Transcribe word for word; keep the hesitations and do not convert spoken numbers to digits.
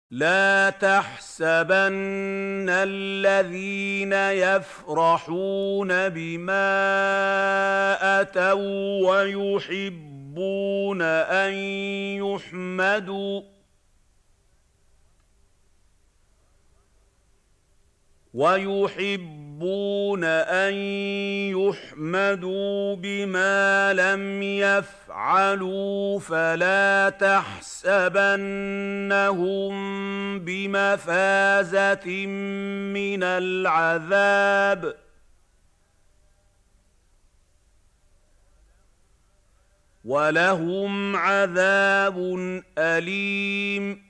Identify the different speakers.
Speaker 1: لَا تَحْسَبَنَّ الَّذِينَ يَفْرَحُونَ بِمَا أَتَوا وَّيُحِبُّونَ أَن يُحْمَدُوا وَيُحِبُّونَ أَن يُحْمَدُوا بِمَا لَمْ يَفْعَلُوا فَلَا تَحْسَبَنَّهُم بِمَفَازَةٍ مِّنَ الْعَذَابِ ۖ وَلَهُمْ عَذَابٌ أَلِيمٌ